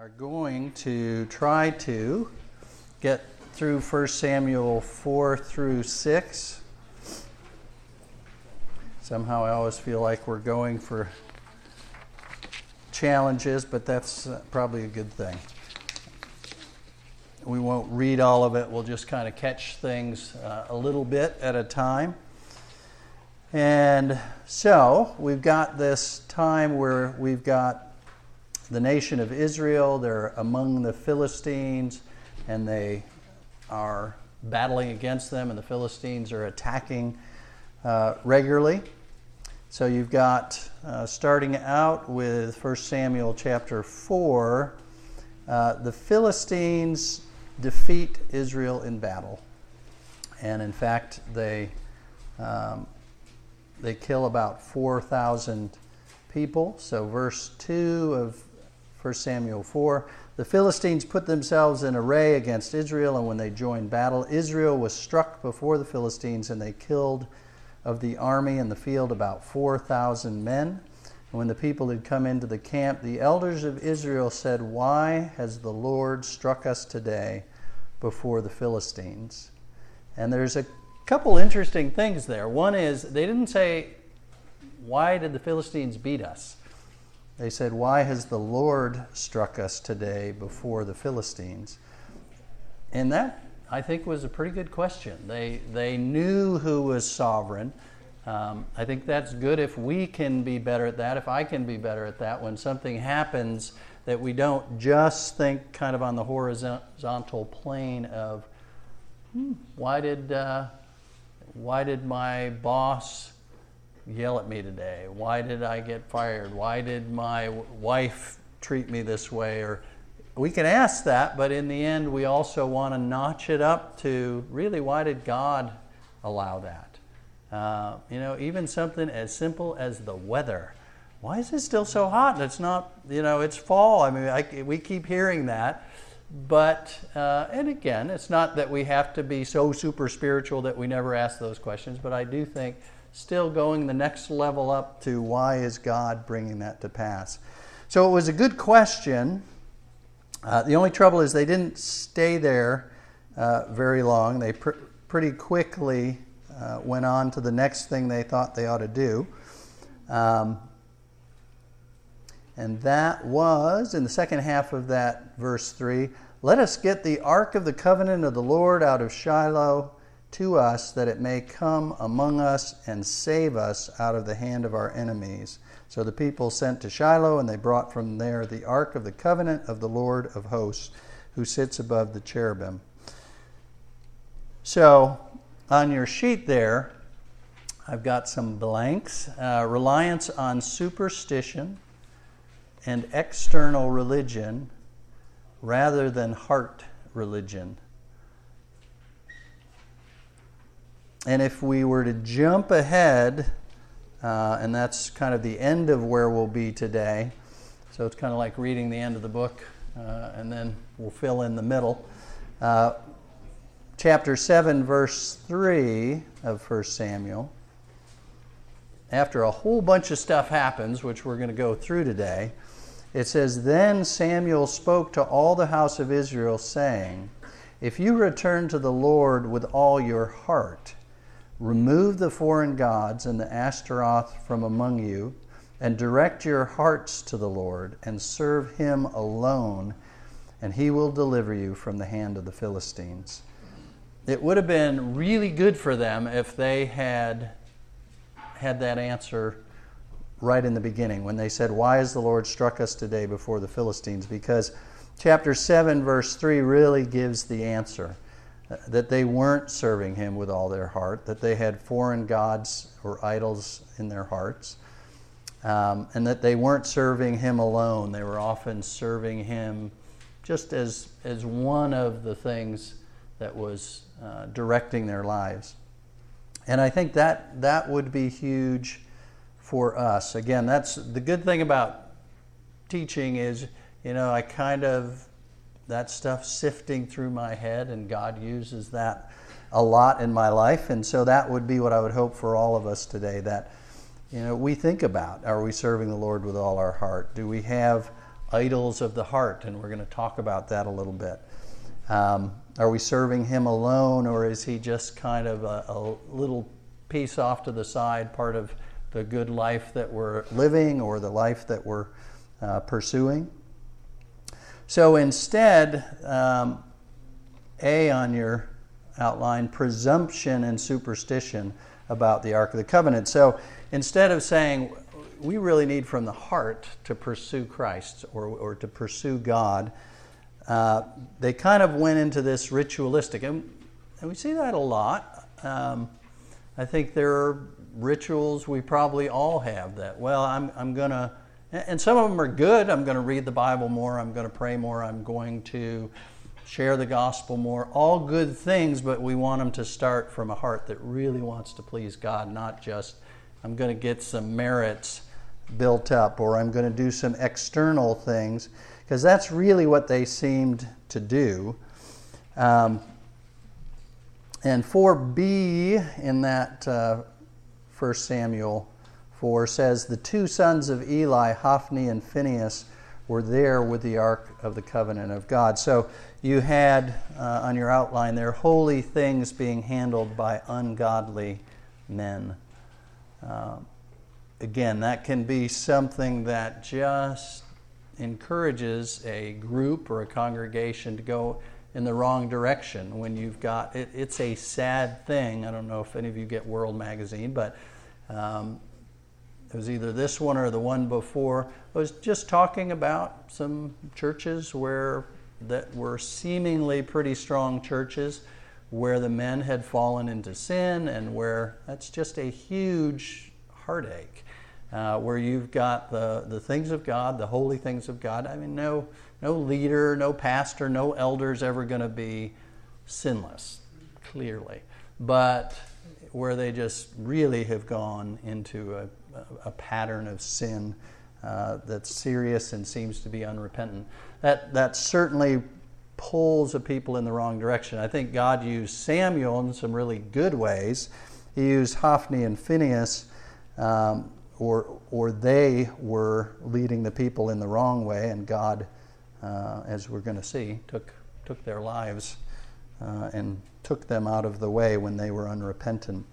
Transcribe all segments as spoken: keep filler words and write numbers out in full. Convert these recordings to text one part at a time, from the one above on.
are going to try to get through First Samuel four through six. Somehow I always feel like we're going for challenges, but that's probably a good thing. We won't read all of it. We'll just kind of catch things uh, a little bit at a time. And so we've got this time where we've got the nation of Israel. They're among the Philistines, and they are battling against them, and the Philistines are attacking uh, regularly. So you've got, uh, starting out with First Samuel chapter four, uh, the Philistines defeat Israel in battle. And in fact, they um, they kill about four thousand people. So verse two of First Samuel four, the Philistines put themselves in array against Israel, and when they joined battle, Israel was struck before the Philistines, and they killed of the army in the field about four thousand men. And when the people had come into the camp, the elders of Israel said, "Why has the Lord struck us today before the Philistines?" And there's a couple interesting things there. One is, they didn't say, "Why did the Philistines beat us?" They said, "Why has the Lord struck us today before the Philistines?" And that, I think, was a pretty good question. They they knew who was sovereign. Um, I think that's good if we can be better at that, if I can be better at that, when something happens, that we don't just think kind of on the horizontal plane of, hmm, why did uh, why did my boss yell at me today? Why did I get fired? Why did my wife treat me this way? Or we can ask that, but in the end, we also want to notch it up to, really, why did God allow that? Uh, you know, even something as simple as the weather. Why is it still so hot? It's not, you know, it's fall. I mean, I, we keep hearing that. But, uh, and again, it's not that we have to be so super spiritual that we never ask those questions, but I do think still going the next level up to, why is God bringing that to pass? So it was a good question. Uh, the only trouble is they didn't stay there uh, very long. They pr- pretty quickly uh, went on to the next thing they thought they ought to do. Um, and that was, in the second half of that verse three, "Let us get the ark of the covenant of the Lord out of Shiloh to us, that it may come among us and save us out of the hand of our enemies." So the people sent to Shiloh, and they brought from there the ark of the covenant of the Lord of hosts, who sits above the cherubim. So on your sheet there, I've got some blanks. Uh, reliance on superstition and external religion rather than heart religion. And if we were to jump ahead, uh, and that's kind of the end of where we'll be today, so it's kind of like reading the end of the book, uh, and then we'll fill in the middle. Uh, chapter seven, verse three of First Samuel. After a whole bunch of stuff happens, which we're going to go through today, it says, "Then Samuel spoke to all the house of Israel, saying, If you return to the Lord with all your heart, remove the foreign gods and the Ashtaroth from among you, and direct your hearts to the Lord, and serve him alone, and he will deliver you from the hand of the Philistines." It would have been really good for them if they had had that answer right in the beginning, when they said, "Why has the Lord struck us today before the Philistines?" Because chapter seven, verse three really gives the answer. That they weren't serving him with all their heart, that they had foreign gods or idols in their hearts, um, and that they weren't serving him alone. They were often serving him just as, as one of the things that was uh, directing their lives. And I think that that would be huge for us. Again, that's the good thing about teaching is, you know, I kind of, that stuff sifting through my head, and God uses that a lot in my life. And so that would be what I would hope for all of us today, that, you know, we think about, are we serving the Lord with all our heart? Do we have idols of the heart, and we're going to talk about that a little bit. Um, are we serving him alone, or is he just kind of a, a little piece off to the side, part of the good life that we're living or the life that we're uh, pursuing? So instead, um, A on your outline, presumption and superstition about the Ark of the Covenant. So instead of saying we really need from the heart to pursue Christ or, or to pursue God, uh, they kind of went into this ritualistic. And, and we see that a lot. Um, I think there are rituals we probably all have that, well, I'm, I'm going to, and some of them are good. I'm going to read the Bible more. I'm going to pray more. I'm going to share the gospel more. All good things, but we want them to start from a heart that really wants to please God, not just I'm going to get some merits built up or I'm going to do some external things, because that's really what they seemed to do. Um, and four b in that uh, First Samuel four says, the two sons of Eli, Hophni and Phinehas, were there with the Ark of the Covenant of God. So you had uh, on your outline there, holy things being handled by ungodly men. Uh, again, that can be something that just encourages a group or a congregation to go in the wrong direction when you've got, it, it's a sad thing. I don't know if any of you get World Magazine, but um, it was either this one or the one before. I was just talking about some churches where that were seemingly pretty strong churches where the men had fallen into sin, and where that's just a huge heartache, uh, where you've got the, the things of God, the holy things of God. I mean, no, no leader, no pastor, no elder is ever going to be sinless, clearly. But where they just really have gone into a, a pattern of sin uh, that's serious and seems to be unrepentant. That that certainly pulls a people in the wrong direction. I think God used Samuel in some really good ways. He used Hophni and Phinehas, um, or or they were leading the people in the wrong way, and God, uh, as we're going to see, took took their lives uh, and took them out of the way when they were unrepentant.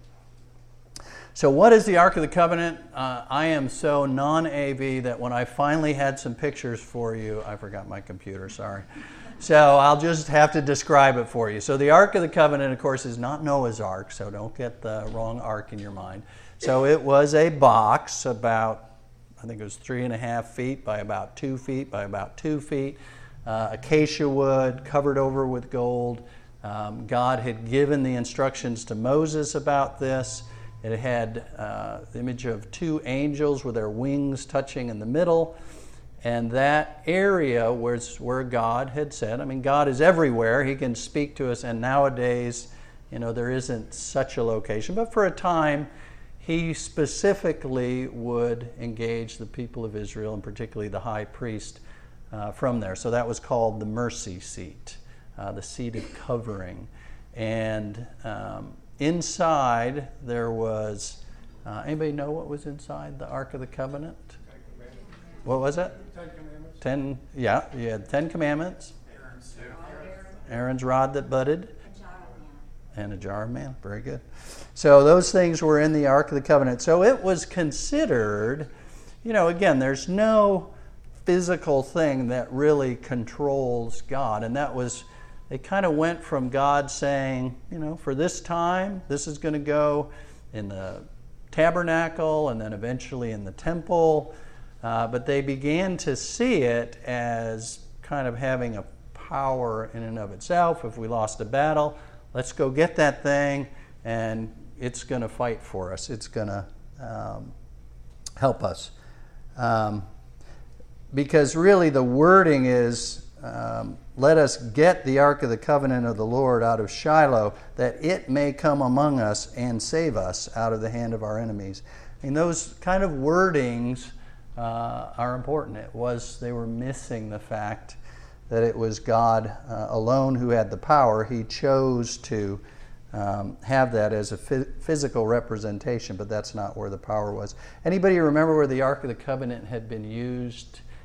So what is the Ark of the Covenant? Uh, I am so non-A V that when I finally had some pictures for you, I forgot my computer, sorry. So I'll just have to describe it for you. So the Ark of the Covenant, of course, is not Noah's Ark, so don't get the wrong ark in your mind. So it was a box about, I think it was three and a half feet by about two feet by about two feet, uh, acacia wood, covered over with gold. Um, God had given the instructions to Moses about this. It had uh, the image of two angels with their wings touching in the middle. And that area was where God had said, I mean, God is everywhere. He can speak to us. And nowadays, you know, there isn't such a location. But for a time, he specifically would engage the people of Israel, and particularly the high priest, uh, from there. So that was called the mercy seat, uh, the seat of covering. And um, inside there was, uh, anybody know what was inside the Ark of the Covenant? What was it? Ten Commandments. Ten, yeah, you had Ten Commandments. Aaron's, Aaron's rod that budded. And a jar of manna. Very good. So those things were in the Ark of the Covenant. So it was considered, you know, again, there's no physical thing that really controls God. And that was, they kind of went from God saying, you know, for this time, this is going to go in the tabernacle and then eventually in the temple. Uh, but they began to see it as kind of having a power in and of itself. If we lost a battle, let's go get that thing, and it's going to fight for us. It's going to um, help us. Um, because really the wording is, um, let us get the Ark of the Covenant of the Lord out of Shiloh, that it may come among us and save us out of the hand of our enemies. And those kind of wordings uh, are important. It was, they were missing the fact that it was God uh, alone who had the power. He chose to um, have that as a f- physical representation, but that's not where the power was. Anybody remember where the Ark of the Covenant had been used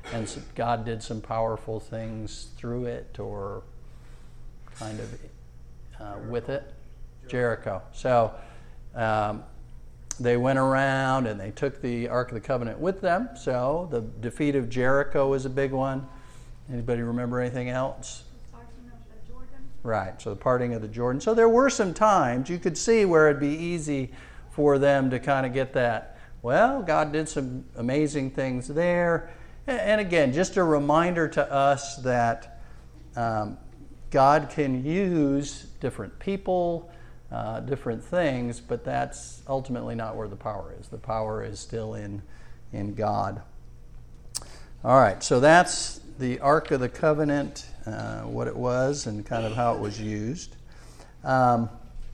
and so God did some powerful things through it, or kind of uh, with it. Jericho. So um, they went around and they took the Ark of the Covenant with them. So the defeat of Jericho was a big one. Anybody remember anything else? Parting of the Jordan. Right, so the parting of the Jordan. So there were some times you could see where it'd be easy for them to kind of get that, well, God did some amazing things there. And again, just a reminder to us that um, God can use different people, uh, different things, but that's ultimately not where the power is. The power is still in, in God. All right, so that's the Ark of the Covenant, uh, what it was and kind of how it was used. Um,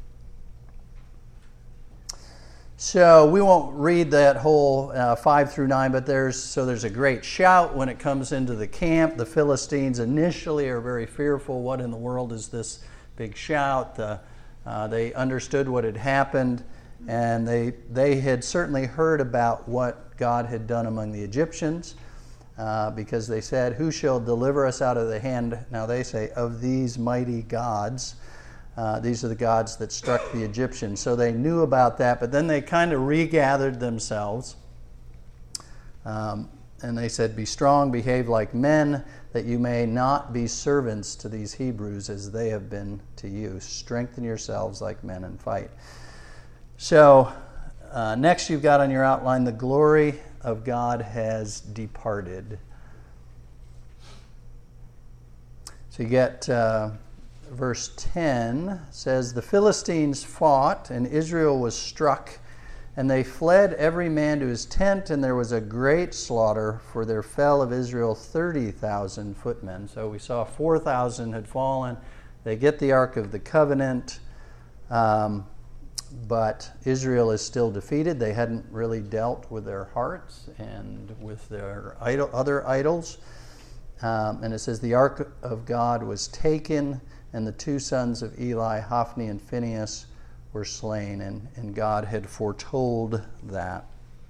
so we won't read that whole uh, five through nine, but there's so there's a great shout when it comes into the camp. The Philistines initially are very fearful. What in the world is this big shout? The, uh, they understood what had happened, and they they had certainly heard about what God had done among the Egyptians. Uh, because they said, who shall deliver us out of the hand, now they say, of these mighty gods? Uh, these are the gods that struck the Egyptians. So they knew about that, but then they kind of regathered themselves. Um, and they said, be strong, behave like men, that you may not be servants to these Hebrews as they have been to you. Strengthen yourselves like men and fight. So uh, next you've got on your outline, the glory of God has departed. So you get uh, verse ten says, the Philistines fought, and Israel was struck, and they fled every man to his tent, and there was a great slaughter, for there fell of Israel thirty thousand footmen. So we saw four thousand had fallen. They get the Ark of the Covenant. Um, But Israel is still defeated. They hadn't really dealt with their hearts and with their idol, other idols. Um, and it says, the Ark of God was taken, and the two sons of Eli, Hophni and Phinehas, were slain. And, and God had foretold that.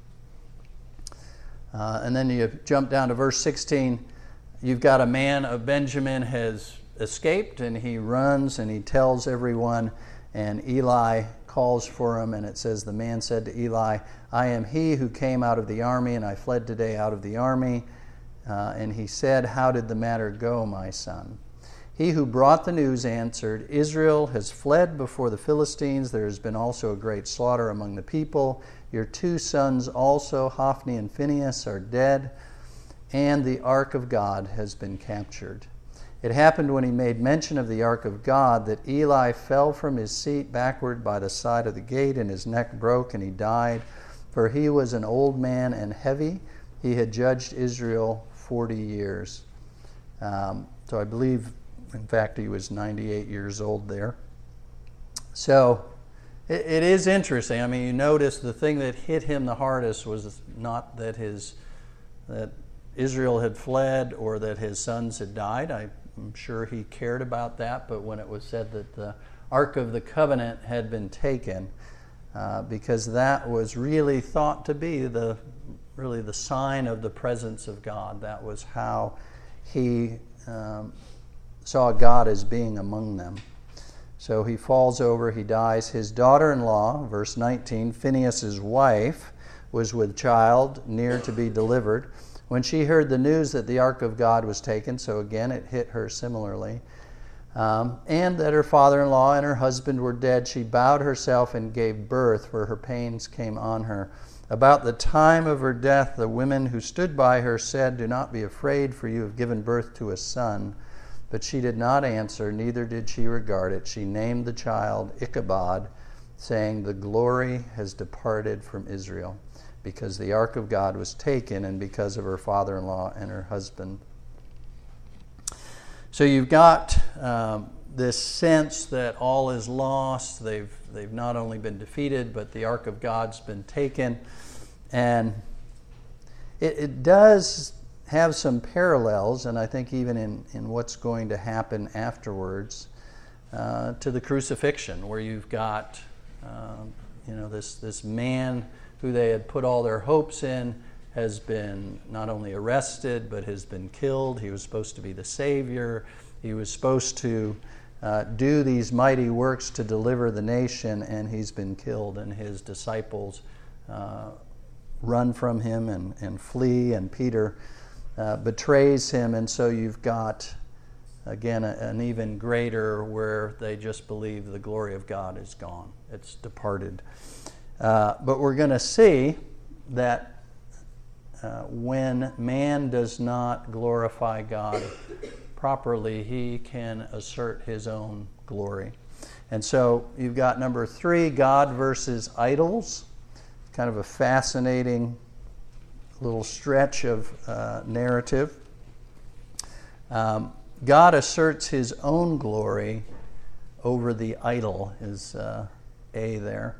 Uh, and then you jump down to verse sixteen. You've got a man of Benjamin has escaped, and he runs and he tells everyone, and Eli calls for him, and it says, the man said to Eli, I am he who came out of the army, and I fled today out of the army. Uh, and he said, how did the matter go, my son? He who brought the news answered, Israel has fled before the Philistines. There has been also a great slaughter among the people. Your two sons also, Hophni and Phinehas, are dead, and the Ark of God has been captured. It happened when he made mention of the Ark of God that Eli fell from his seat backward by the side of the gate, and his neck broke, and he died. For he was an old man and heavy. He had judged Israel forty years. Um, so I believe, in fact, he was ninety-eight years old there. So it, it is interesting. I mean, you notice the thing that hit him the hardest was not that his that Israel had fled or that his sons had died. I I'm sure he cared about that, but when it was said that the Ark of the Covenant had been taken, uh, because that was really thought to be the really the sign of the presence of God. That was how he um, saw God as being among them. So he falls over, he dies. His daughter-in-law, verse nineteen, Phinehas' wife, was with child, near to be delivered. When she heard the news that the Ark of God was taken, so again it hit her similarly, um, and that her father-in-law and her husband were dead, she bowed herself and gave birth, for her pains came on her. About the time of her death, the women who stood by her said, do not be afraid, for you have given birth to a son. But she did not answer, neither did she regard it. She named the child Ichabod, saying, the glory has departed from Israel, because the Ark of God was taken, and because of her father-in-law and her husband. So you've got um, this sense that all is lost. They've they've not only been defeated, but the Ark of God's been taken. And it, it does have some parallels, and I think even in, in what's going to happen afterwards, uh, to the crucifixion, where you've got um, you know this this man who they had put all their hopes in, has been not only arrested, but has been killed. He was supposed to be the Savior. He was supposed to uh, do these mighty works to deliver the nation, and he's been killed, and his disciples uh, run from him and, and flee, and Peter uh, betrays him, and so you've got, again, a, an even greater where they just believe the glory of God is gone. It's departed. Uh, but we're going to see that Uh, when man does not glorify God properly, he can assert his own glory. And so you've got number three, God versus idols. Kind of a fascinating little stretch of uh, narrative. Um, God asserts his own glory over the idol, is uh, A there.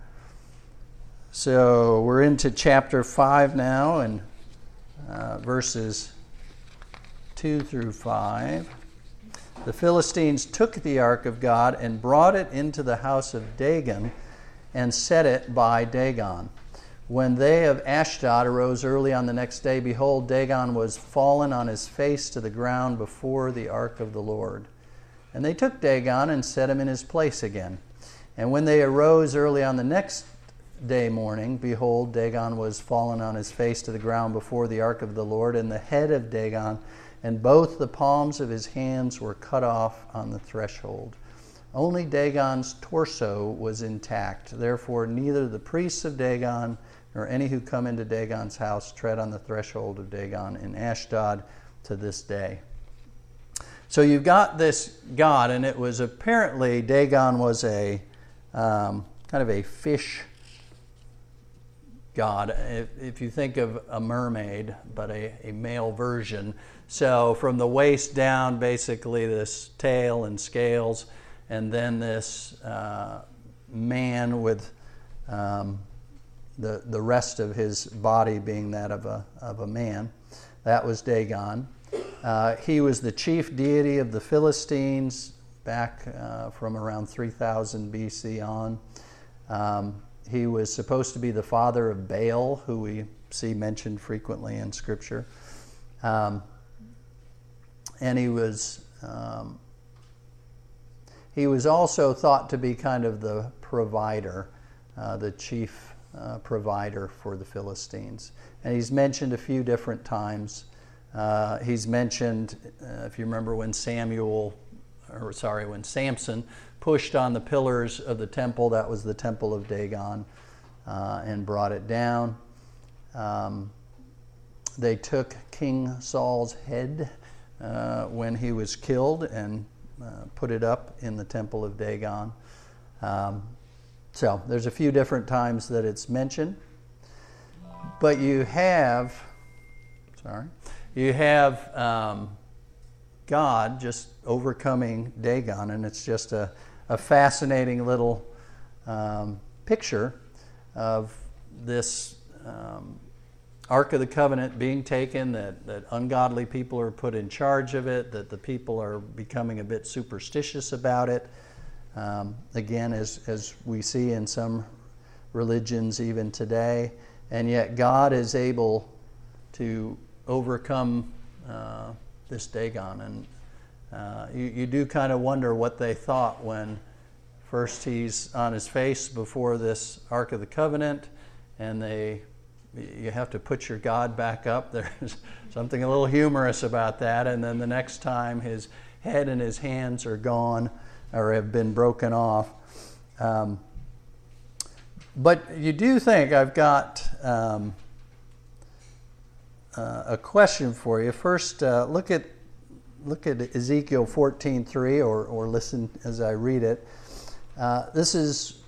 So we're into chapter five now, and Uh, verses two through five. The Philistines took the ark of God and brought it into the house of Dagon and set it by Dagon. When they of Ashdod arose early on the next day, behold, Dagon was fallen on his face to the ground before the ark of the Lord. And they took Dagon and set him in his place again. And when they arose early on the next day morning, behold, Dagon was fallen on his face to the ground before the ark of the Lord, and the head of Dagon and both the palms of his hands were cut off on the threshold. Only Dagon's torso was intact. Therefore, neither the priests of Dagon nor any who come into Dagon's house tread on the threshold of Dagon in Ashdod to this day. So you've got this god, and it was apparently, Dagon was a um, kind of a fish god, if, if you think of a mermaid, but a, a male version. So from the waist down, basically this tail and scales, and then this uh, man with um, the the rest of his body being that of a of a man. That was Dagon. Uh, he was the chief deity of the Philistines back uh, from around three thousand B C on. Um, He was supposed to be the father of Baal, who we see mentioned frequently in Scripture. Um, and he was um, he was also thought to be kind of the provider, uh, the chief uh, provider for the Philistines. And he's mentioned a few different times. Uh, he's mentioned, uh, if you remember when Samuel, or sorry, when Samson pushed on the pillars of the temple, that was the temple of Dagon, uh, and brought it down. Um, they took King Saul's head uh, when he was killed and uh, put it up in the temple of Dagon. Um, so there's a few different times that it's mentioned. But you have, sorry, you have um, God just overcoming Dagon, and it's just a a fascinating little um, picture of this um, Ark of the Covenant being taken, that, that ungodly people are put in charge of it, that the people are becoming a bit superstitious about it. Um, again, as, as we see in some religions even today, and yet God is able to overcome uh, this Dagon. And Uh, you, you do kind of wonder what they thought when first he's on his face before this Ark of the Covenant, and they you have to put your God back up. There's something a little humorous about that. And then the next time his head and his hands are gone or have been broken off. Um, but you do think, I've got um, uh, a question for you. First, uh, look at Look at Ezekiel fourteen three, or, or listen as I read it. Uh, this is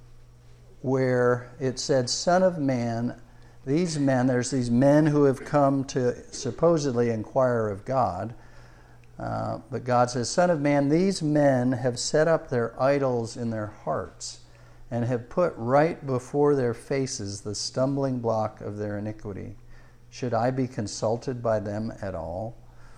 where it said, Son of man, these men, there's these men who have come to supposedly inquire of God. Uh, but God says, Son of man, these men have set up their idols in their hearts and have put right before their faces the stumbling block of their iniquity. Should I be consulted by them at all?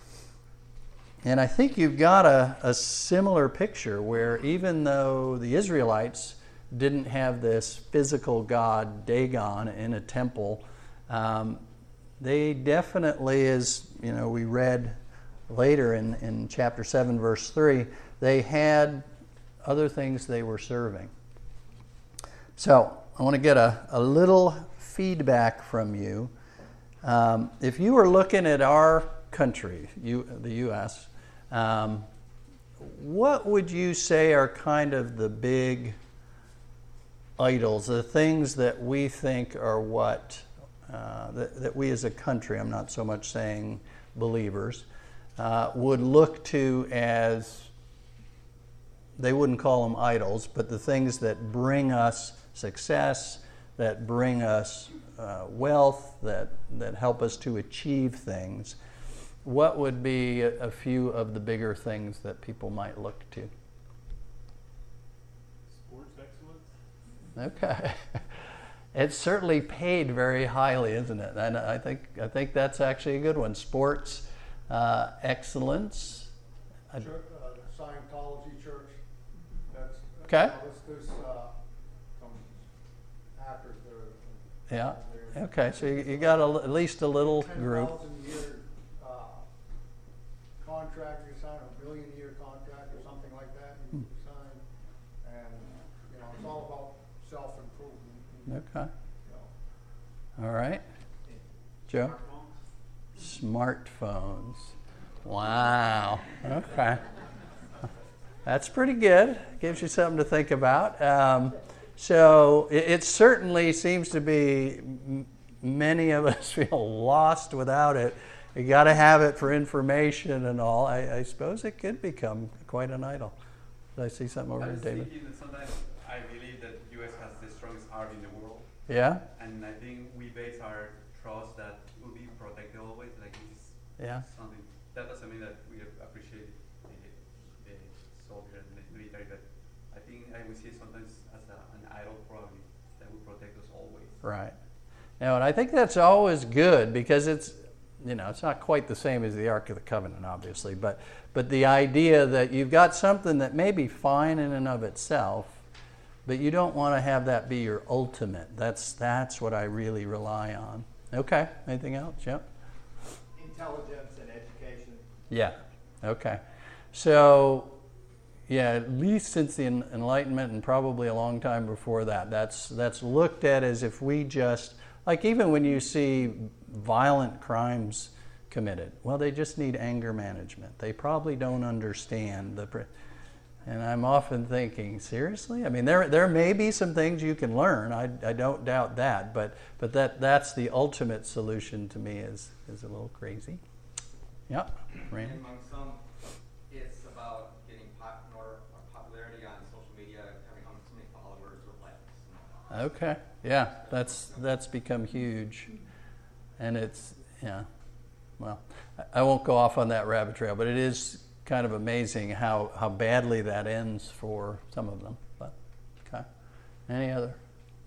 And I think you've got a, a similar picture where even though the Israelites didn't have this physical god Dagon in a temple, um, they definitely, as you know, we read later in, in chapter seven, verse three, they had other things they were serving. So I want to get a, a little feedback from you. Um, if you were looking at our country, you, the U S, um, what would you say are kind of the big idols, the things that we think are what, uh, that, that we as a country, I'm not so much saying believers, uh, would look to as, they wouldn't call them idols, but the things that bring us success, that bring us uh, wealth, that, that help us to achieve things. What would be a, a few of the bigger things that people might look to? Sports excellence. Okay. It's certainly paid very highly, isn't it? And I think I think that's actually a good one. Sports uh, excellence. Church, uh, Scientology church. That's Okay. Uh, there's, there's uh, some actors there. Yeah. Okay. So you, you got a, at least a little group. ten thousand year uh, contract. You sign a million year contract or something like that. You Hmm. sign, and you know it's all about self improvement. Okay. You know. All right. Joe? Smartphones. Wow. Okay. That's pretty good. Gives you something to think about. Um, so it, it certainly seems to be m- many of us feel lost without it. You got to have it for information and all. I, I suppose it could become quite an idol. Did I see something over I here, was David? thinking that sometimes I believe that U S has the strongest army in the world, Yeah? and I think we base our trust that will be protected always. Like it's Yeah. something that doesn't mean that we appreciate the, the soldier and the military, but I think I would see it sometimes as a, an idol probably that will protect us always. Right. Now, and I think that's always good because it's, you know, it's not quite the same as the Ark of the Covenant, obviously, but but the idea that you've got something that may be fine in and of itself, but you don't want to have that be your ultimate. That's that's what I really rely on. Okay. Anything else? Yep. Intelligence and education. Yeah. Okay. So, yeah, at least since the En- Enlightenment and probably a long time before that, that's that's looked at as if we just, like even when you see violent crimes committed, well, they just need anger management. They probably don't understand the. Pre- and I'm often thinking, seriously? I mean, there there may be some things you can learn. I, I don't doubt that, but but that that's the ultimate solution to me is is a little crazy. Yep. Randy? Among some, it's about getting pop- more popularity on social media, having how many followers or likes. And all that. Okay. Yeah, that's that's become huge, and it's yeah. Well, I I won't go off on that rabbit trail, but it is kind of amazing how, how badly that ends for some of them. But okay. Any other?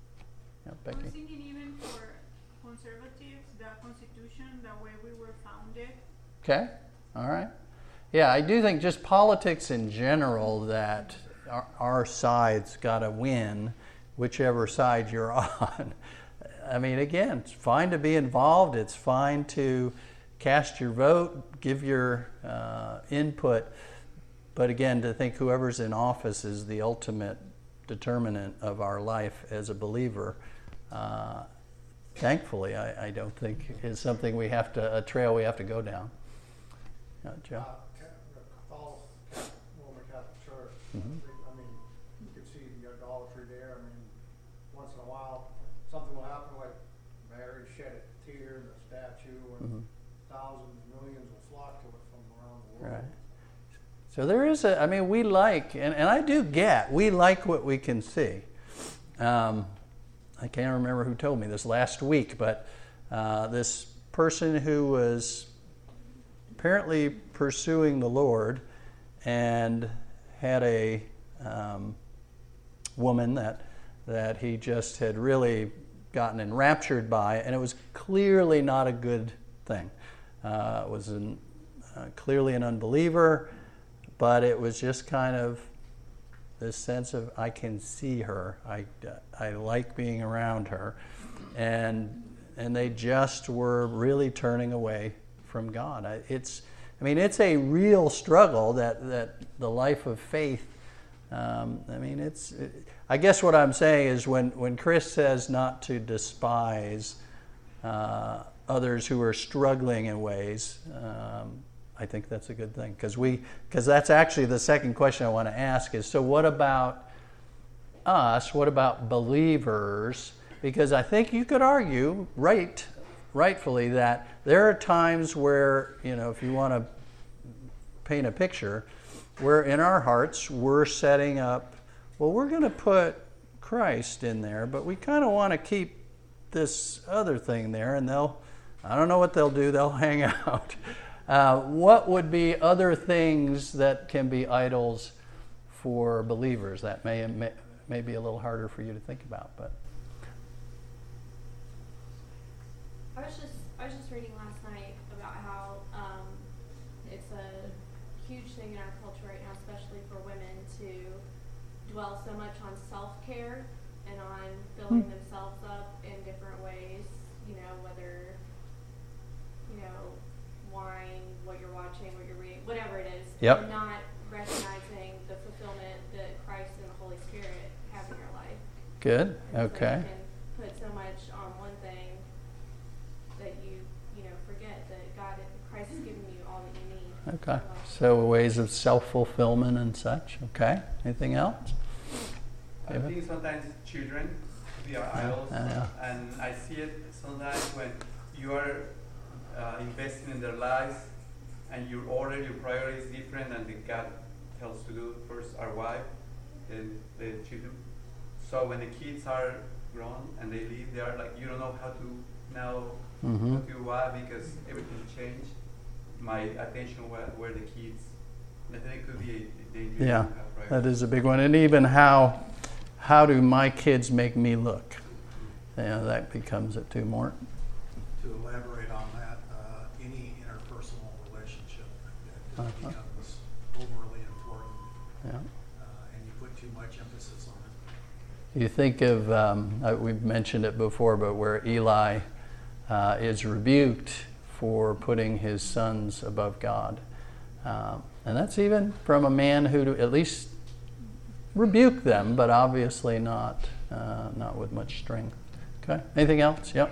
Yeah, I was Becky. thinking even for conservatives, the Constitution, the way we were founded. Okay. All right. Yeah, I do think just politics in general that our, our side's got to win, whichever side you're on. I mean, again, it's fine to be involved. It's fine to cast your vote, give your uh, input, but again, to think whoever's in office is the ultimate determinant of our life as a believer, uh, thankfully, I, I don't think is something we have to, a trail we have to go down. Yeah, Joe? Uh, Ca- the Catholic, Catholic, Roman Catholic Church. Mhm. they- I mean, you can see the idolatry there. I mean, once in a while, something will happen like Mary shed a tear in the statue, and Mhm. thousands, millions will flock to it from around the world. Right. So there is a, I mean, we like, and, and I do get, we like what we can see. Um, I can't remember who told me this last week, but uh, this person who was apparently pursuing the Lord and had a um, woman that that he just had really gotten enraptured by, and it was clearly not a good thing. Uh, it was an, uh, clearly an unbeliever, but it was just kind of this sense of I can see her, I, I like being around her, and and they just were really turning away from God. I- It's, I mean, it's a real struggle that, that the life of faith. Um, I mean, it's. It, I guess what I'm saying is when, when Chris says not to despise uh, others who are struggling in ways, um, I think that's a good thing, because we because that's actually the second question I want to ask is, so what about us? What about believers? Because I think you could argue, right, rightfully, that there are times where, you know, if you want to paint a picture, where in our hearts we're setting up, well, we're going to put Christ in there, but we kind of want to keep this other thing there, and they'll, I don't know what they'll do, they'll hang out. Uh, what would be other things that can be idols for believers? That may, may, may be a little harder for you to think about, but. I was just I was just reading last night about how um, it's a huge thing in our culture right now, especially for women, to dwell so much on self-care and on filling Hmm. themselves up in different ways. You know, whether you know wine, what you're watching, what you're reading, whatever it is, Yep. and not recognizing the fulfillment that Christ and the Holy Spirit have in your life. Good, And okay. So you can put so much on one thing that you, you know, forget that God, Christ has given you all that you need. Okay, so ways of self-fulfillment and such, okay. Anything else? I David? think sometimes children be our Yeah, idols, yeah. and I see it sometimes when you are uh, investing in their lives, and your order, your priority is different, and the God tells to do first our wife, then the children. So when the kids are grown and they leave, they are like, you don't know how to now Mhm. talk to your wife because everything changed. My attention were, were the kids. I think it could be a, a dangerous. Yeah, to have that priorities. is a big one. And even how, how do my kids make me look? Yeah, that becomes it too, Mort. To elaborate on that, uh, any interpersonal relationship that Uh-huh. becomes overly important, Yeah. uh, and you put too much emphasis on it. You think of, um, uh, we've mentioned it before, but where Eli uh, is rebuked for putting his sons above God. Um, and that's even from a man who at least rebuked them, but obviously not uh, not with much strength. Okay, anything else? Yep.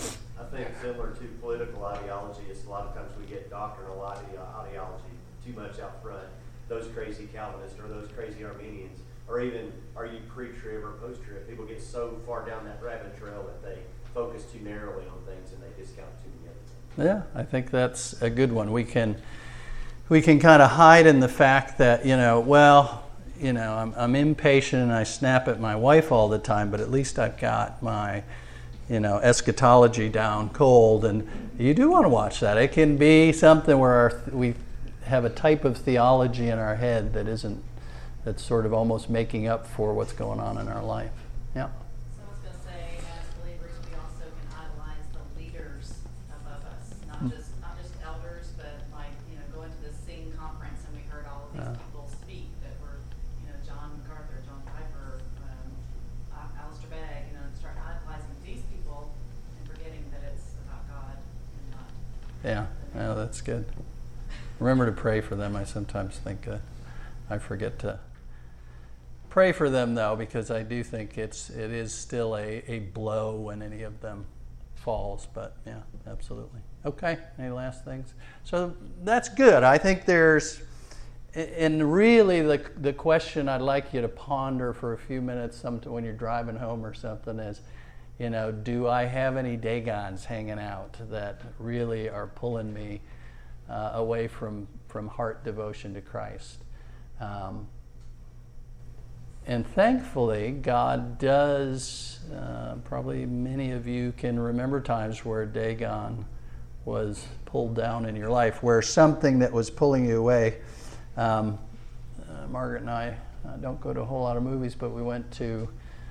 I think similar to political ideology, is a lot of times we get doctrinal ide- ideology too much out front. Those crazy Calvinists or those crazy Armenians, or even are you pre-trib or post-trib? People get so far down that rabbit trail that they focus too narrowly on things and they discount too many other things. Yeah, I think that's a good one. We can we can kind of hide in the fact that, you know, well, you know, I'm, I'm impatient and I snap at my wife all the time, but at least I've got my, you know, eschatology down cold. And you do want to watch that. It can be something where our, we have a type of theology in our head that isn't, that's sort of almost making up for what's going on in our life. Yeah. So I was going to say, as believers, we also can idolize the leaders above us, not Mm. just not just elders, but like, you know, going to the Sing conference and we heard all of these Yeah. people speak that were, you know, John MacArthur, John Piper, um, Al- Alistair Begg, you know, and start idolizing these people and forgetting that it's about God and not. Yeah, yeah, that's good. Remember to pray for them. I sometimes think uh, I forget to pray for them, though, because I do think it's it is still a, a blow when any of them falls. But yeah, absolutely. Okay, any last things? So that's good. I think there's, and really the the question I'd like you to ponder for a few minutes, some when you're driving home or something, is, you know, do I have any Dagons hanging out that really are pulling me uh, away from, from heart devotion to Christ? Um, and thankfully, God does, uh, probably many of you can remember times where Dagon was pulled down in your life, where something that was pulling you away. Um, uh, Margaret and I uh, don't go to a whole lot of movies, but we went to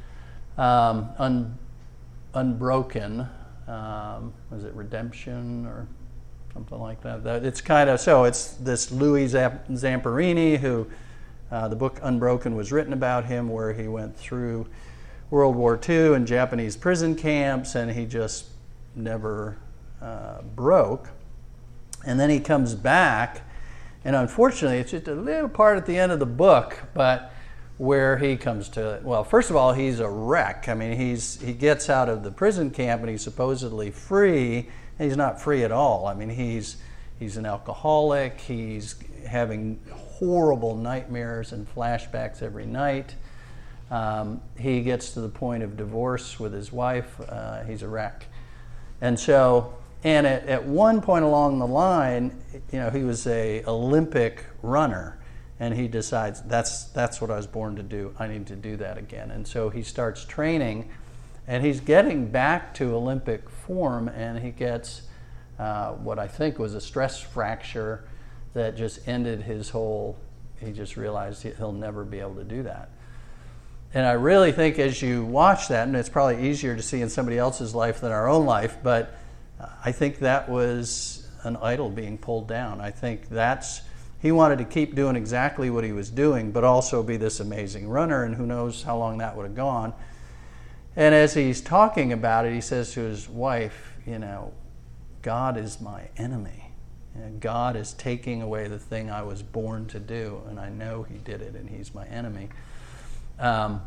um, Un- Unbroken. Um, was it Redemption or something like that? that? It's kind of, so it's this Louis Zap- Zamperini who, uh, the book Unbroken was written about him, where he went through World War Two and Japanese prison camps, and he just never uh, broke. And then he comes back, and unfortunately, it's just a little part at the end of the book, but where he comes to, well, first of all, he's a wreck. I mean, he's he gets out of the prison camp, and he's supposedly free, and he's not free at all. I mean, he's he's an alcoholic. He's having horrible nightmares and flashbacks every night. Um, he gets to the point of divorce with his wife. Uh, he's a wreck. And so, and at, at one point along the line, you know, he was a Olympic runner, and he decides, that's that's what I was born to do. I need to do that again. And so he starts training, and he's getting back to Olympic form, and he gets uh, what I think was a stress fracture that just ended his whole, he just realized he'll never be able to do that. And I really think as you watch that, and it's probably easier to see in somebody else's life than our own life, but I think that was an idol being pulled down. I think that's, he wanted to keep doing exactly what he was doing, but also be this amazing runner, and who knows how long that would have gone. And as he's talking about it, he says to his wife, you know, God is my enemy. And God is taking away the thing I was born to do, and I know he did it, and he's my enemy. Um,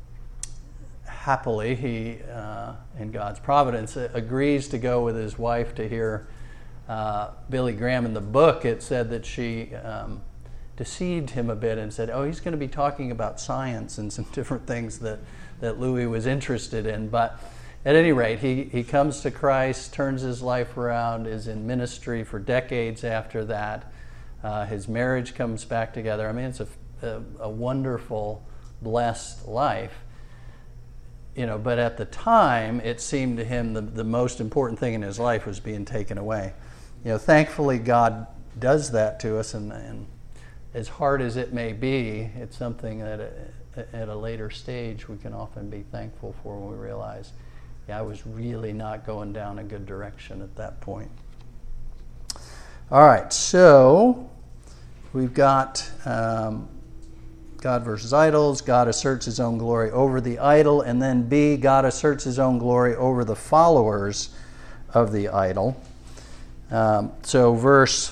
happily, he, uh, in God's providence, agrees to go with his wife to hear uh, Billy Graham. In the book, it said that she um, deceived him a bit and said, oh, he's going to be talking about science and some different things that, that Louis was interested in. But at any rate, he, he comes to Christ, turns his life around, is in ministry for decades after that. Uh, his marriage comes back together. I mean, it's a, a, a wonderful, blessed life, you know, but at the time it seemed to him the, the most important thing in his life was being taken away. You know, thankfully God does that to us, and, and as hard as it may be, it's something that at, at a later stage we can often be thankful for when we realize, yeah, I was really not going down a good direction at that point. All right, so we've got um, God versus idols. God asserts his own glory over the idol. And then B, God asserts his own glory over the followers of the idol. Um, so verse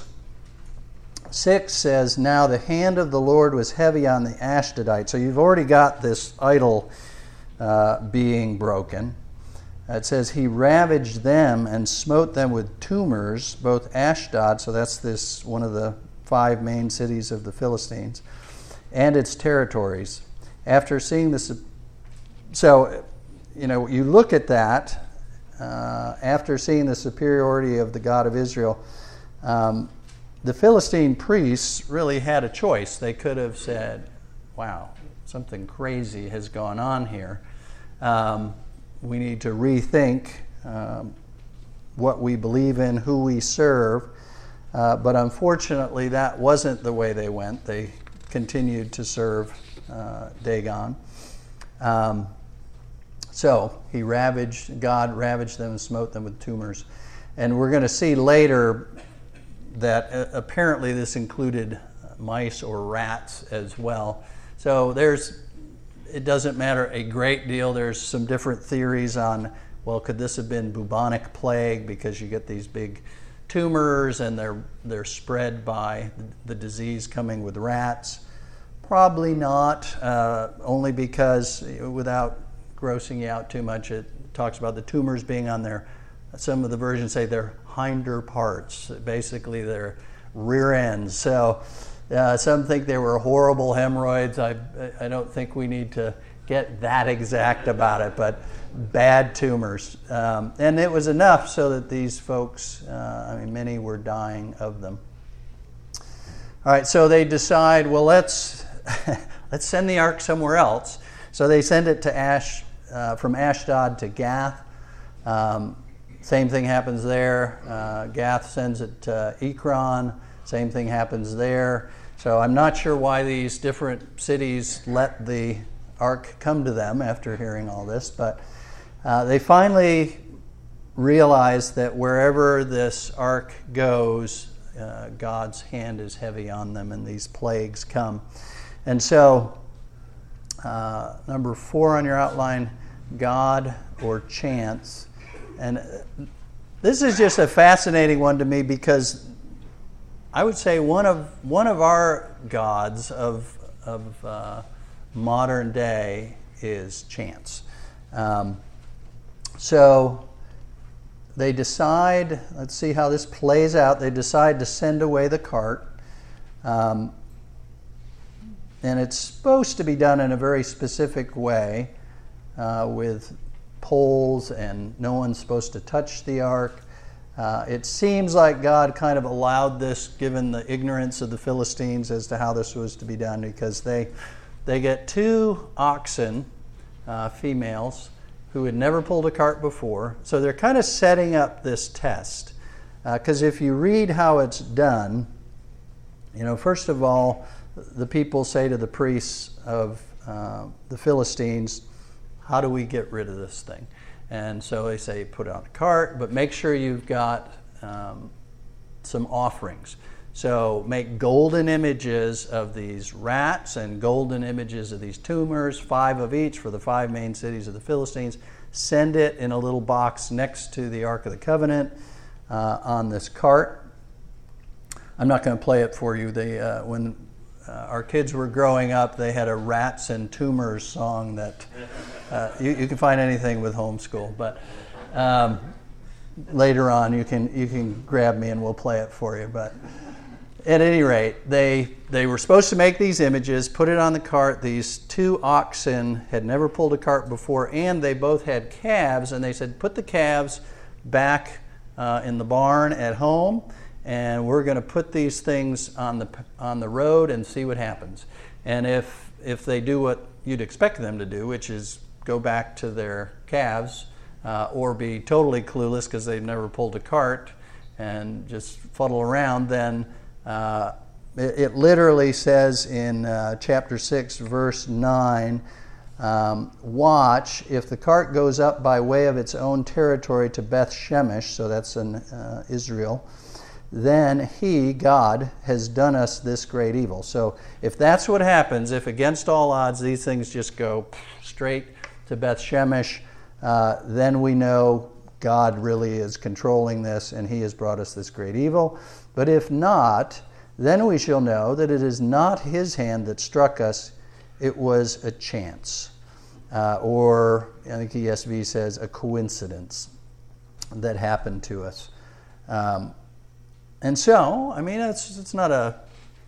six says, now the hand of the Lord was heavy on the Ashdodites. So you've already got this idol uh, being broken. It says he ravaged them and smote them with tumors, both Ashdod, so that's this one of the five main cities of the Philistines, and its territories. After seeing this, so, you know, you look at that, uh, after seeing the superiority of the God of Israel, um, the Philistine priests really had a choice. They could have said, wow, something crazy has gone on here. Um, we need to rethink um, what we believe in, who we serve. Uh, but unfortunately, that wasn't the way they went. They continued to serve uh, Dagon. Um, so he ravaged, God ravaged them and smote them with tumors. And we're going to see later that uh, apparently this included mice or rats as well. So there's, it doesn't matter a great deal. There's some different theories on, well, could this have been bubonic plague, because you get these big tumors and they're they're spread by the disease coming with rats. Probably not, uh, only because, without grossing you out too much, it talks about the tumors being on their, some of the versions say their hinder parts, basically their rear ends. So uh, some think they were horrible hemorrhoids. I, I don't think we need to get that exact about it, but bad tumors. Um, and it was enough so that these folks, uh, I mean, many were dying of them. All right, so they decide, well, let's let's send the ark somewhere else. So they send it to Ash, uh, from Ashdod to Gath. Um, same thing happens there. Uh, Gath sends it to Ekron. Same thing happens there. So I'm not sure why these different cities let the ark come to them after hearing all this, but uh, they finally realize that wherever this ark goes, uh, God's hand is heavy on them, and these plagues come. And so, uh, number four on your outline, God or chance. And this is just a fascinating one to me because I would say one of one of our gods of of uh, modern day is chance. Um, so they decide. Let's see how this plays out. They decide to send away the cart. Um, And it's supposed to be done in a very specific way uh, with poles, and no one's supposed to touch the ark. Uh, it seems like God kind of allowed this, given the ignorance of the Philistines as to how this was to be done, because they they get two oxen, uh, females, who had never pulled a cart before. So they're kind of setting up this test. Because uh, if you read how it's done, you know, first of all, the people say to the priests of uh, the Philistines, how do we get rid of this thing? And so they say, put it on a cart, but make sure you've got um, some offerings. So make golden images of these rats and golden images of these tumors, five of each for the five main cities of the Philistines. Send it in a little box next to the Ark of the Covenant uh, on this cart. I'm not going to play it for you. They, uh, when Uh, our kids were growing up, they had a Rats and Tumors song that uh, you, you can find anything with homeschool, but um, later on you can you can grab me and we'll play it for you. But at any rate, they they were supposed to make these images, put it on the cart. These two oxen had never pulled a cart before, and they both had calves, and they said, put the calves back uh, in the barn at home, and we're going to put these things on the on the road and see what happens. And if if they do what you'd expect them to do, which is go back to their calves uh, or be totally clueless because they've never pulled a cart and just fuddle around, then uh, it, it literally says in uh, chapter six, verse nine, um, watch, if the cart goes up by way of its own territory to Beth Shemesh, so that's in uh, Israel, then he, God, has done us this great evil. So if that's what happens, if against all odds these things just go straight to Beth Shemesh, uh, then we know God really is controlling this and he has brought us this great evil. But if not, then we shall know that it is not his hand that struck us, it was a chance. Uh, or, I think E S V says, a coincidence that happened to us. Um, And so, I mean, it's it's not a,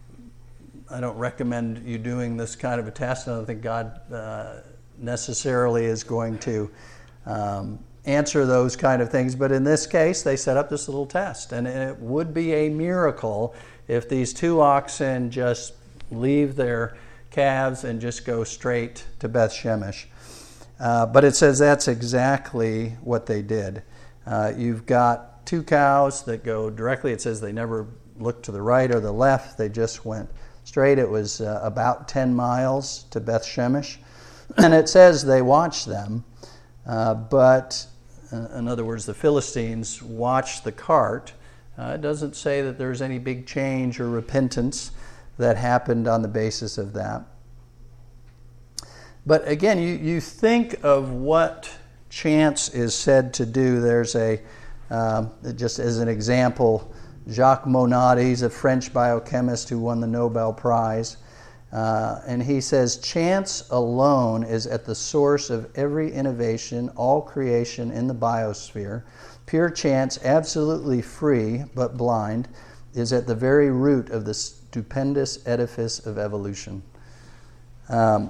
I don't recommend you doing this kind of a test. I don't think God uh, necessarily is going to um, answer those kind of things. But in this case, they set up this little test. And it would be a miracle if these two oxen just leave their calves and just go straight to Beth Shemesh. Uh, but it says that's exactly what they did. Uh, you've got two cows that go directly. It says they never looked to the right or the left. They just went straight. It was uh, about ten miles to Beth Shemesh. And it says they watched them. Uh, but, uh, in other words, the Philistines watched the cart. Uh, it doesn't say that there's any big change or repentance that happened on the basis of that. But again, you, you think of what chance is said to do. There's a Um, just as an example, Jacques Monod, he's a French biochemist who won the Nobel Prize, uh, and he says, chance alone is at the source of every innovation, all creation in the biosphere. Pure chance, absolutely free but blind, is at the very root of the stupendous edifice of evolution. Um,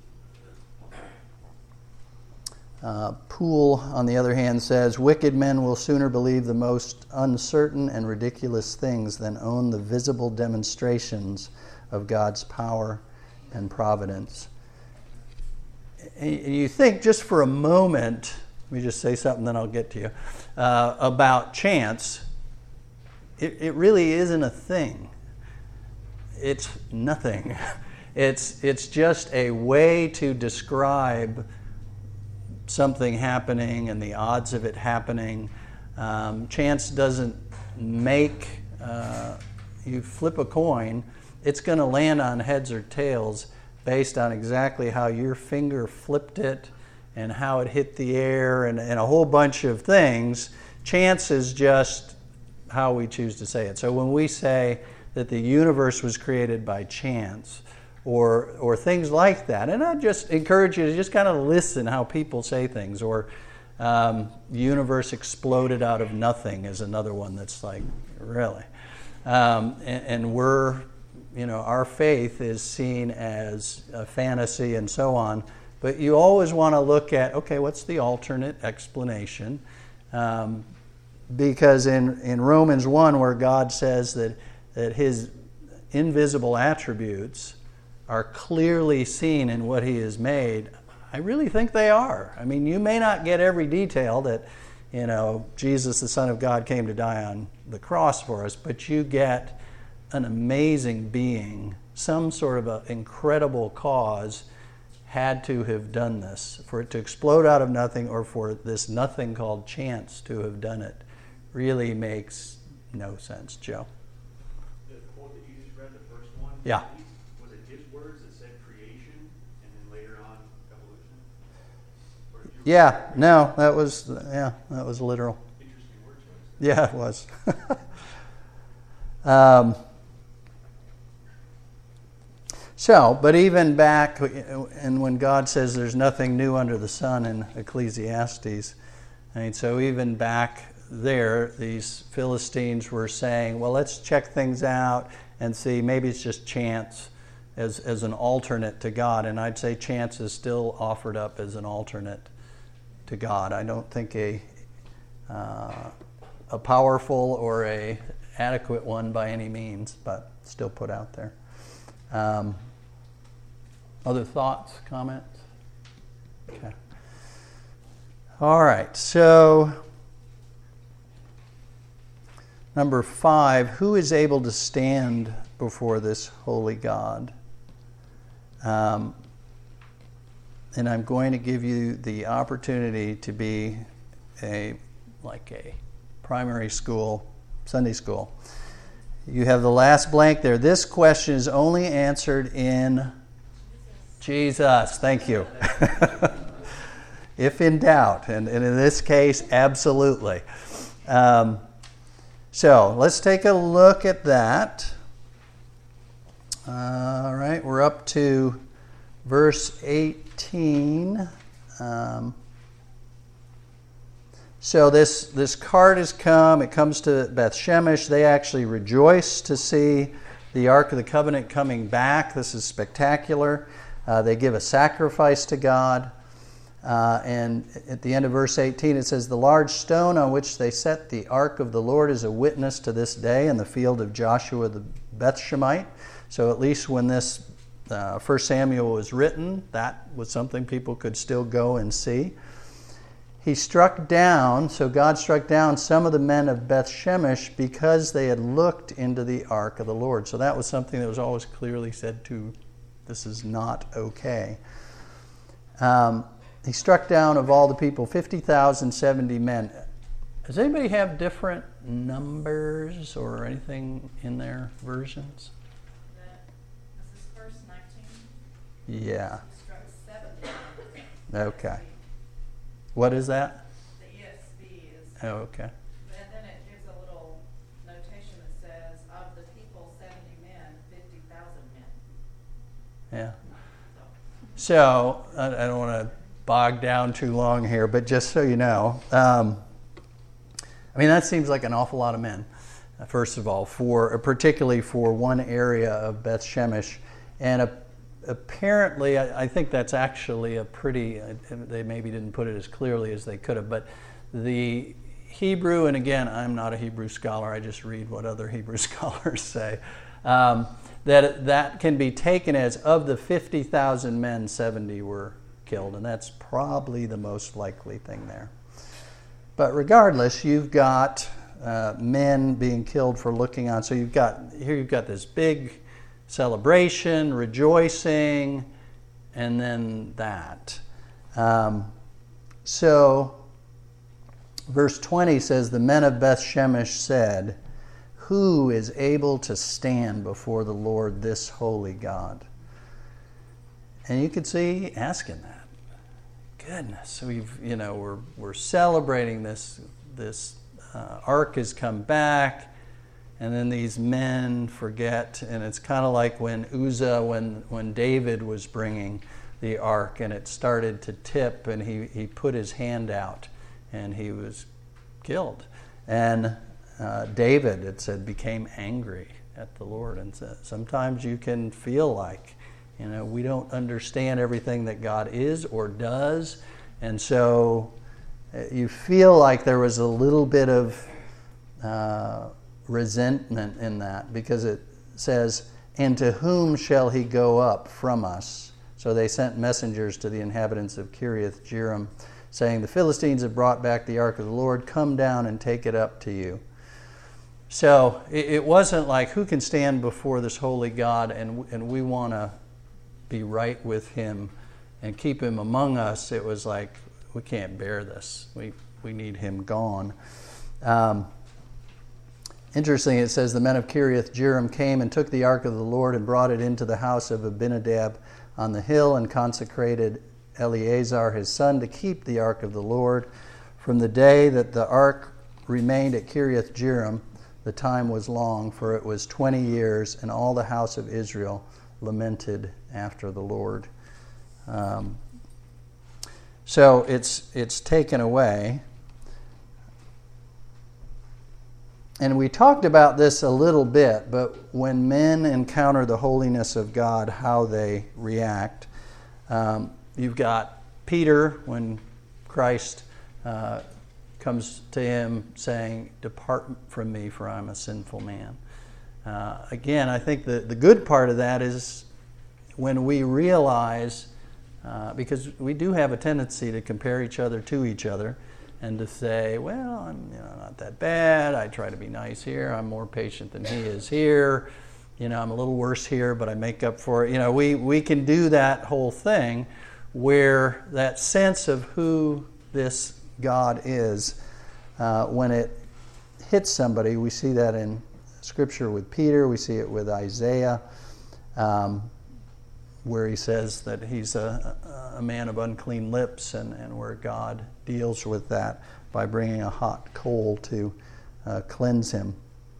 Uh, Poole, on the other hand, says, wicked men will sooner believe the most uncertain and ridiculous things than own the visible demonstrations of God's power and providence. And you think just for a moment, let me just say something, then I'll get to you, uh, about chance. It, it really isn't a thing. It's nothing. It's, it's just a way to describe something happening and the odds of it happening. Um, chance doesn't make, uh, you flip a coin, it's going to land on heads or tails based on exactly how your finger flipped it and how it hit the air and, and a whole bunch of things chance is just how we choose to say it. So when we say that the universe was created by chance, or or things like that, and I just encourage you to just kind of listen how people say things, or um, the universe exploded out of nothing is another one that's like, really? Um, and, and we're, you know, our faith is seen as a fantasy and so on, but you always want to look at, okay, what's the alternate explanation? Um, because in, in Romans one, where God says that, that his invisible attributes are clearly seen in what he has made, I really think they are. I mean, you may not get every detail that, you know, Jesus, the Son of God, came to die on the cross for us, but you get an amazing being, some sort of an incredible cause had to have done this. For it to explode out of nothing, or for this nothing called chance to have done it, really makes no sense. Joe? The quote that you just read, the first one? Yeah. Was it his words that said creation and then later on evolution? Or did you- Yeah, no, that was, yeah, that was literal. Interesting word choice. Yeah, it was. um, so, but even back, and when God says there's nothing new under the sun in Ecclesiastes, I mean, so even back there, these Philistines were saying, well, let's check things out and see, maybe it's just chance as, as an alternate to God. And I'd say chance is still offered up as an alternate to God. I don't think a uh, a powerful or a adequate one by any means, but still put out there. Um, other thoughts, comments? Okay. All right, so number five, who is able to stand before this holy God? Um, and I'm going to give you the opportunity to be a like a primary school, Sunday school. You have the last blank there. This question is only answered in Jesus. Thank you. If in doubt, and, and in this case, absolutely. Um, so let's take a look at that. All right, we're up to verse eighteen. Um, so this, this cart has come. It comes to Beth Shemesh. They actually rejoice to see the Ark of the Covenant coming back. This is spectacular. Uh, they give a sacrifice to God. Uh, and at the end of verse eighteen, it says, the large stone on which they set the ark of the Lord is a witness to this day in the field of Joshua the Bethshemite. So at least when this uh, First Samuel was written, that was something people could still go and see. He struck down, so God struck down some of the men of Beth Shemesh because they had looked into the ark of the Lord. So that was something that was always clearly said to, this is not okay. Um, He struck down of all the people fifty thousand seventy men. Does anybody have different numbers or anything in their versions? That, this is verse nineteen. Yeah. He struck seventy. Okay. What is that? The E S V is, Oh, okay. and then it gives a little notation that says, of the people, seventy men, fifty thousand men. Yeah. So, So, I, I don't want to bog down too long here, but just so you know, um, I mean, that seems like an awful lot of men, uh, first of all, for particularly for one area of Beth Shemesh. And a, apparently, I, I think that's actually a pretty, uh, they maybe didn't put it as clearly as they could have, but the Hebrew, and again, I'm not a Hebrew scholar, I just read what other Hebrew scholars say, um, that that can be taken as, of the fifty thousand men, seventy were killed, and that's probably the most likely thing there. But regardless, you've got uh, men being killed for looking on. So you've got here you've got this big celebration, rejoicing, and then that. Um, so verse twenty says, the men of Beth Shemesh said, who is able to stand before the Lord, this holy God? And you could see asking that. Goodness, we've you know we're we're celebrating this this uh, ark has come back, and then these men forget, and it's kind of like when Uzzah, when, when David was bringing the ark, and it started to tip, and he, he put his hand out, and he was killed. And uh, David, it said, became angry at the Lord. And so sometimes you can feel like, you know, we don't understand everything that God is or does, and so you feel like there was a little bit of uh, resentment in that, because it says, "And to whom shall he go up from us?" So they sent messengers to the inhabitants of Kiriath Jearim, saying, "The Philistines have brought back the ark of the Lord. Come down and take it up to you." So it wasn't like, who can stand before this holy God, and and we want to be right with him and keep him among us. It was like, we can't bear this. We we need him gone. Um, interesting, it says, the men of Kiriath Jearim came and took the ark of the Lord and brought it into the house of Abinadab on the hill, and consecrated Eleazar his son to keep the ark of the Lord. From the day that the ark remained at Kiriath Jearim, the time was long, for it was twenty years, and all the house of Israel lamented after the Lord. Um, so it's it's taken away. And we talked about this a little bit, but when men encounter the holiness of God, how they react. Um, you've got Peter, when Christ uh, comes to him saying, "Depart from me, for I'm a sinful man." Uh, again, I think the, the good part of that is when we realize, uh, because we do have a tendency to compare each other to each other, and to say, well, I'm you know, not that bad. I try to be nice here. I'm more patient than he is here. You know, I'm a little worse here, but I make up for it. You know, we, we can do that whole thing where that sense of who this God is, uh, when it hits somebody, we see that in Scripture with Peter. We see it with Isaiah, um, where he says that he's a, a man of unclean lips, and, and where God deals with that by bringing a hot coal to uh, cleanse him.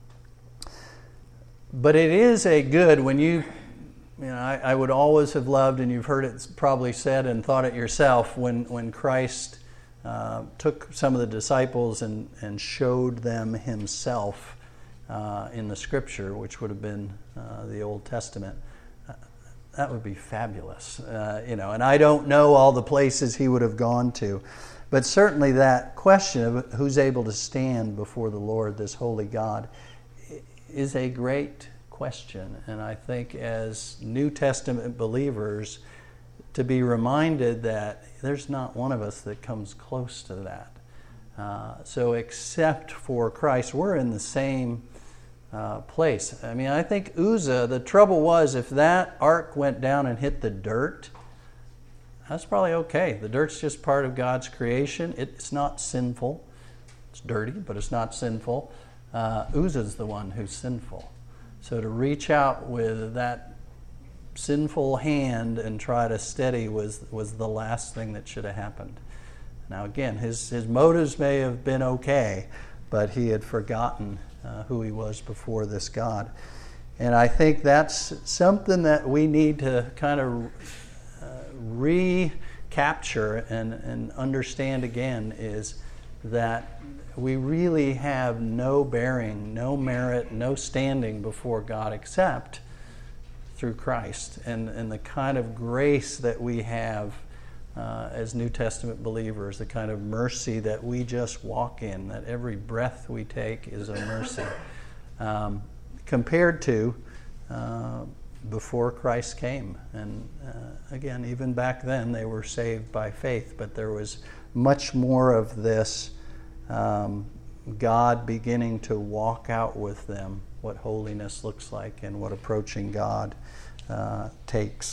But it is a good, when you, you know, I, I would always have loved, and you've heard it probably said and thought it yourself, when, when Christ uh, took some of the disciples and, and showed them himself uh, in the Scripture, which would have been uh, the Old Testament. That would be fabulous, uh, you know. And I don't know all the places he would have gone to, but certainly that question of who's able to stand before the Lord, this holy God, is a great question. And I think as New Testament believers, to be reminded that there's not one of us that comes close to that. Uh, so except for Christ, we're in the same Uh, place. I mean, I think Uzzah, the trouble was, if that ark went down and hit the dirt, that's probably okay. The dirt's just part of God's creation. It's not sinful. It's dirty, but it's not sinful. Uh, Uzzah's the one who's sinful. So to reach out with that sinful hand and try to steady was was the last thing that should have happened. Now again, his, his motives may have been okay, but he had forgotten Uh, who he was before this God. And I think that's something that we need to kind of uh, recapture and, and understand again, is that we really have no bearing, no merit, no standing before God except through Christ, and, and the kind of grace that we have Uh, as New Testament believers, the kind of mercy that we just walk in, that every breath we take is a mercy, um, compared to uh, before Christ came. And uh, again, even back then they were saved by faith, but there was much more of this um, God beginning to walk out with them what holiness looks like and what approaching God uh, takes.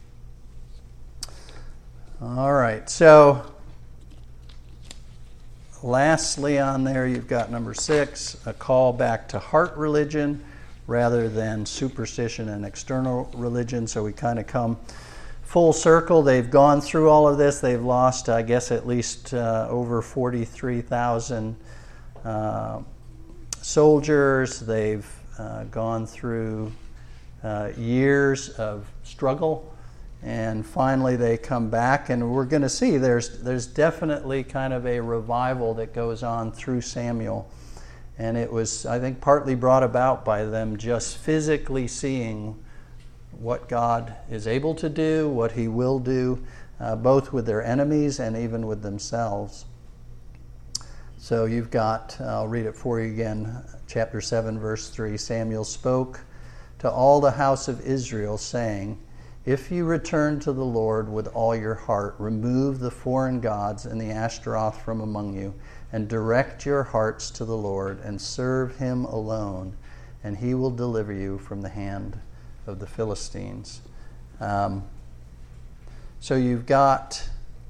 All right, so lastly on there you've got number six, a call back to heart religion rather than superstition and external religion. So we kind of come full circle. They've gone through all of this. They've lost, I guess, at least uh, over forty-three thousand uh, soldiers. They've uh, gone through uh, years of struggle, and finally they come back, and we're going to see there's there's definitely kind of a revival that goes on through Samuel. And it was, I think, partly brought about by them just physically seeing what God is able to do, what he will do, uh, both with their enemies and even with themselves. So you've got, I'll read it for you again, chapter seven, verse three. Samuel spoke to all the house of Israel, saying, "If you return to the Lord with all your heart, remove the foreign gods and the Ashtaroth from among you, and direct your hearts to the Lord, and serve him alone, and he will deliver you from the hand of the Philistines." Um, so you've got,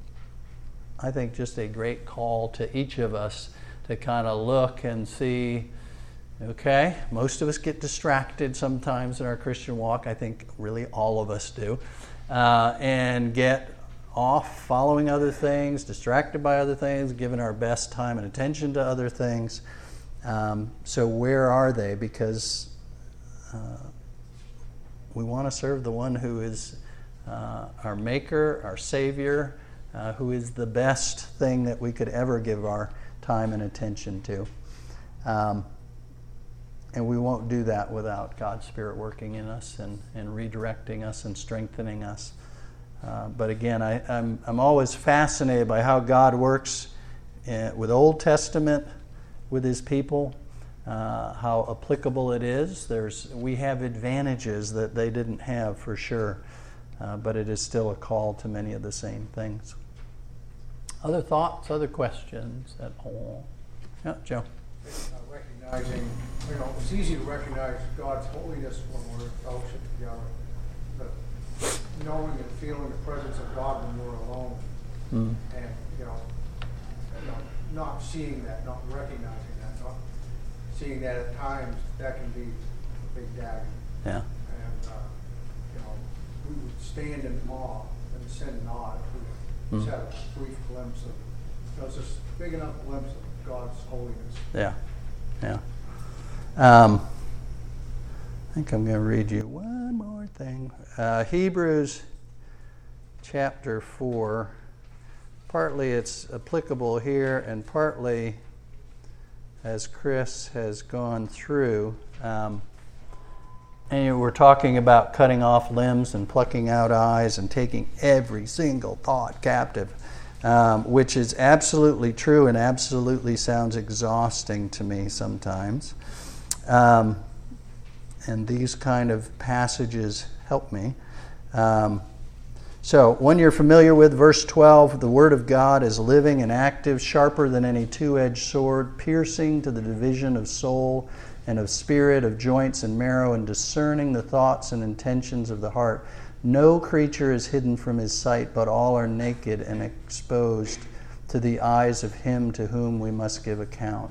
I think, just a great call to each of us to kind of look and see, okay, most of us get distracted sometimes in our Christian walk. I think really all of us do. Uh, and get off following other things, distracted by other things, giving our best time and attention to other things. Um, so where are they? Because uh, we want to serve the one who is uh, our maker, our savior, uh, who is the best thing that we could ever give our time and attention to. Um, and we won't do that without God's Spirit working in us and, and redirecting us and strengthening us. Uh, but again, I, I'm, I'm always fascinated by how God works uh, with Old Testament, with his people, uh, how applicable it is. There's, we have advantages that they didn't have for sure, uh, but it is still a call to many of the same things. Other thoughts, other questions at all? Yeah, Joe. Uh, recognizing, you know, it's easy to recognize God's holiness when we're in fellowship together, but knowing and feeling the presence of God when we're alone, Mm. and you know, you know, not seeing that, not recognizing that, not seeing that at times, that can be a big dagger. Yeah. And uh, you know, we would stand in awe and send nod if we just Mm. had a brief glimpse of, you know, just a big enough glimpse of God's holiness. Yeah. Yeah. Um, I think I'm going to read you one more thing. Uh, Hebrews chapter four. Partly it's applicable here, and partly, as Chris has gone through, um, and we're talking about cutting off limbs and plucking out eyes and taking every single thought captive, um, which is absolutely true and absolutely sounds exhausting to me sometimes. Um, and these kind of passages help me. Um, so when you're familiar with verse twelve, the Word of God is living and active, sharper than any two-edged sword, piercing to the division of soul and of spirit, of joints and marrow, and discerning the thoughts and intentions of the heart. No creature is hidden from his sight, but all are naked and exposed to the eyes of him to whom we must give account.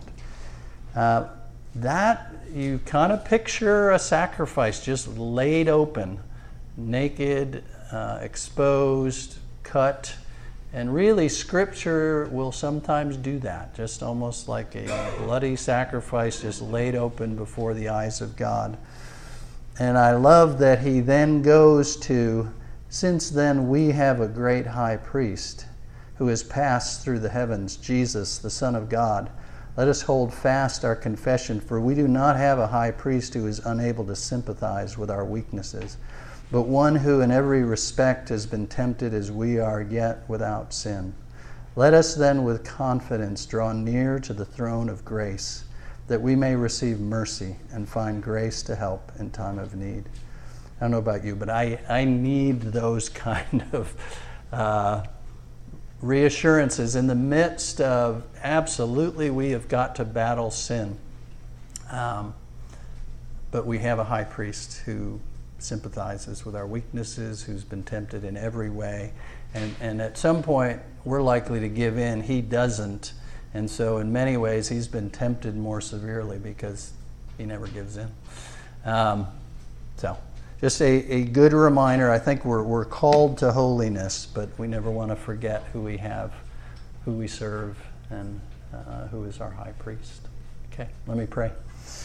Uh, that, you kind of picture a sacrifice just laid open, naked, uh, exposed, cut. And really, Scripture will sometimes do that, just almost like a bloody sacrifice just laid open before the eyes of God. And I love that he then goes to, since then we have a great high priest who has passed through the heavens, Jesus, the Son of God. Let us hold fast our confession, for we do not have a high priest who is unable to sympathize with our weaknesses, but one who in every respect has been tempted as we are, yet without sin. Let us then with confidence draw near to the throne of grace, that we may receive mercy and find grace to help in time of need. I don't know about you, but I, I need those kind of uh, reassurances in the midst of absolutely we have got to battle sin. Um, but we have a high priest who sympathizes with our weaknesses, who's been tempted in every way. And, and at some point, we're likely to give in. He doesn't. And so in many ways, he's been tempted more severely because he never gives in. Um, so just a, a good reminder. I think we're, we're called to holiness, but we never want to forget who we have, who we serve, and uh, who is our high priest. Okay, let me pray.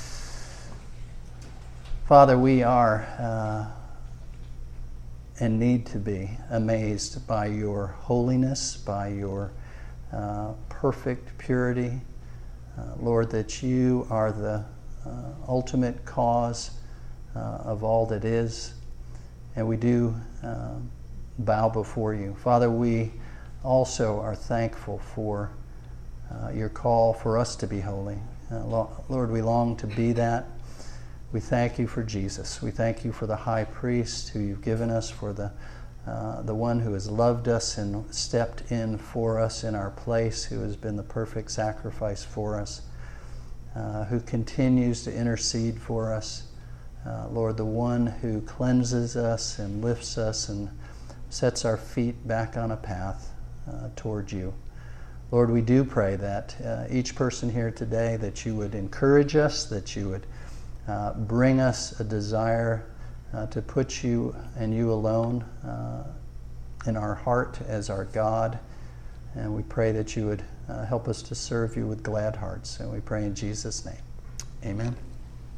Father, we are uh, and need to be amazed by your holiness, by your uh, perfect purity. Uh, Lord, that you are the uh, ultimate cause uh, of all that is, and we do uh, bow before you. Father, we also are thankful for uh, your call for us to be holy. Uh, Lord, we long to be that. We thank you for Jesus. We thank you for the high priest who you've given us, for the uh, the one who has loved us and stepped in for us in our place, who has been the perfect sacrifice for us, uh, who continues to intercede for us. Uh, Lord, the one who cleanses us and lifts us and sets our feet back on a path uh, toward you. Lord, we do pray that uh, each person here today, that you would encourage us, that you would uh, bring us a desire uh, to put you and you alone uh, in our heart as our God. And we pray that you would uh, help us to serve you with glad hearts. And we pray in Jesus' name. Amen.